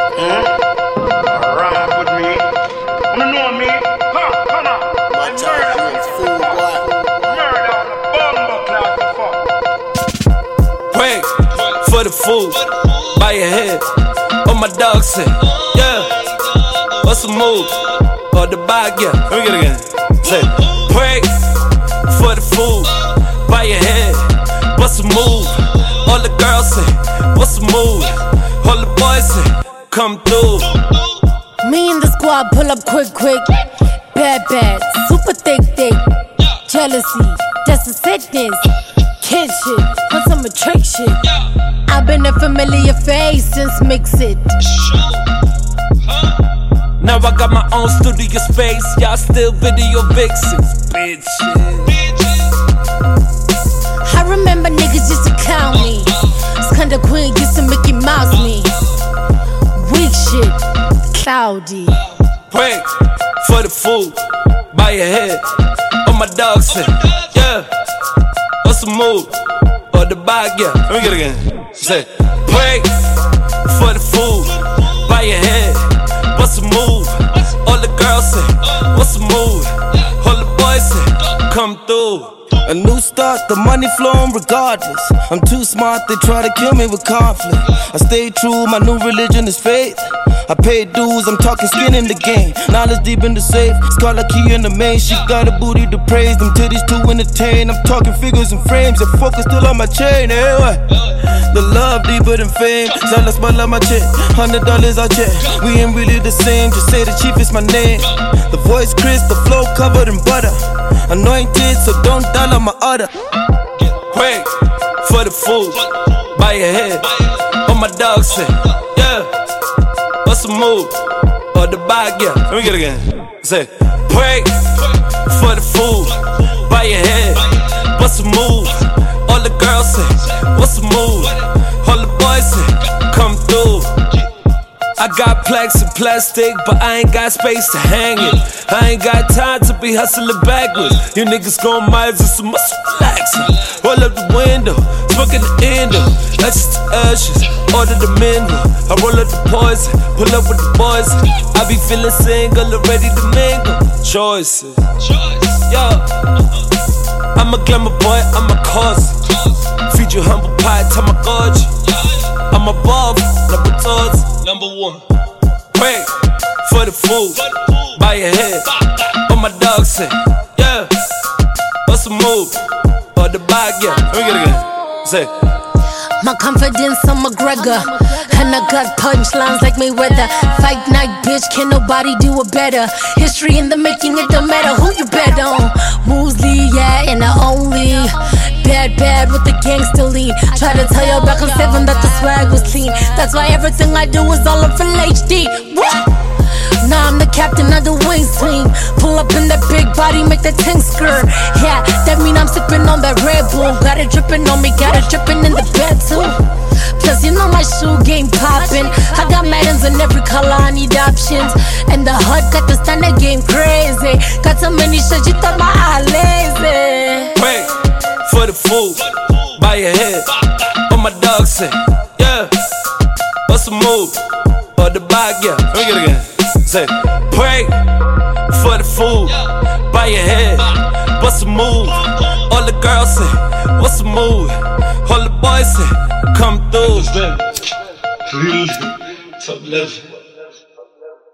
Run with me. You know me? Come on. Watch out, you fool, boy. Murder on a bumbo class the fuck. Pray for the food by your head. On my dog said, yeah. What's the move? Or the bag, yeah. Let me get it again. Say, pray for the food by your head. What's the move? All the girls say, what's the move? All the boys say, come through. Me and the squad pull up quick. Bad, super thick. Jealousy, that's a sickness. Kid shit, on some trick shit. I've been a familiar face since Mix It. Now I got my own studio space. Y'all still video vixens, bitches. I remember niggas used to count me. Skunda Queen used to Mickey Mouse me. Weak shit, cloudy. Pray for the food by your head. On my dog said, yeah. What's the move? Or the bag, yeah. Let me get it again. Say, pray for the food by your head. What's the move? All the girls say, what's the move? All the boys say, come through. A new start, the money flowing regardless. I'm too smart, they try to kill me with conflict. I stay true, my new religion is faith. I pay dues, I'm talking skin in the game. Knowledge deep in the safe, Scarlet key in the main. She got a booty to praise, them titties to entertain. I'm talking figures and frames, your focus still on my chain, eh, what? The love deeper than fame, Zala spell on my check, $100 I check. We ain't really the same, just say the chief is my name. The voice crisp, the flow covered in butter. Anointed, so don't dial on my order. Pray for the food by your head. On my dog said, yeah. What's the move? Or the bag, yeah. Let me get it again. Say, pray for the food by your head. What's the move? All the girls say, what's the move? All the boys say, come through. I got plaques and plastic, but I ain't got space to hang it. I ain't got time to be hustling backwards. You niggas gon' miles and some muscle relaxing. Roll up the window, smoking the endo. That's just the ashes, order the mineral. I roll up the poison, pull up with the boys. I be feeling single, ready to mingle. Choices, yo. I'm a glamour boy, I'm a cause. Feed you humble pie, Tamagotchi. I'm above, number towards number one. Pray for the food by your head. On my dog said, yeah. What's the move? Or the bag, yeah. Let me get it again. Say, my confidence, I'm McGregor. And I got punchlines like Mayweather. Fight night, bitch, can nobody do it better. History in the making, it don't matter who you bet on. Woosley, yeah, and I only bad with the gangster lean. Try to tell you back on 7 that the swag was clean. That's why everything I do is all in full HD. What? Now I'm the captain of the wings team. Pull up in that big body, make that tank skirt. Yeah, that mean I'm sipping on that Red Bull. Got it dripping on me, got it dripping in the bed too. Plus you know my shoe game poppin'. I got Maddens in every color, I need options. And the HUD got the standard game crazy. Got so many shit, you thought my eye lazy. pray for the food by your head. On my dog said, yeah. What's the move? Or the bag, yeah. Let me get it again. Say, pray for the food by your head. What's the move? All the girls say, what's the move? All the boys say, come through. Real top level.